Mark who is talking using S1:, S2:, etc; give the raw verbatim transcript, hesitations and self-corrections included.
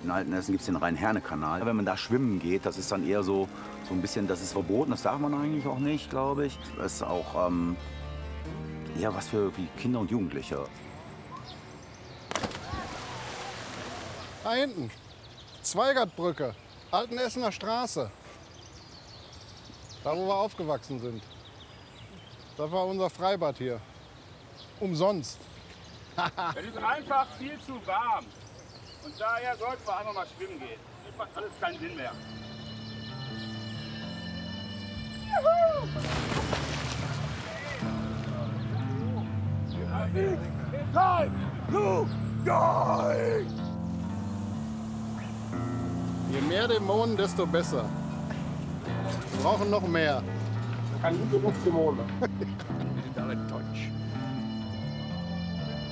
S1: In Altenessen gibt es den Rhein-Herne-Kanal. Wenn man da schwimmen geht, das ist dann eher so, so ein bisschen, das ist verboten, das darf man eigentlich auch nicht, glaube ich. Das ist auch ähm, eher was für wie Kinder und Jugendliche.
S2: Da hinten, Zweigertbrücke, Altenessener Straße. Da, wo wir aufgewachsen sind. Das war unser Freibad hier. Umsonst.
S3: Es ist einfach viel zu warm. Und daher sollten wir einfach mal schwimmen gehen. Das macht alles keinen Sinn mehr. Juhu! Time to die!
S2: Je mehr Dämonen, desto besser. Wir brauchen noch mehr.
S3: Kann gute Luft Dämonen.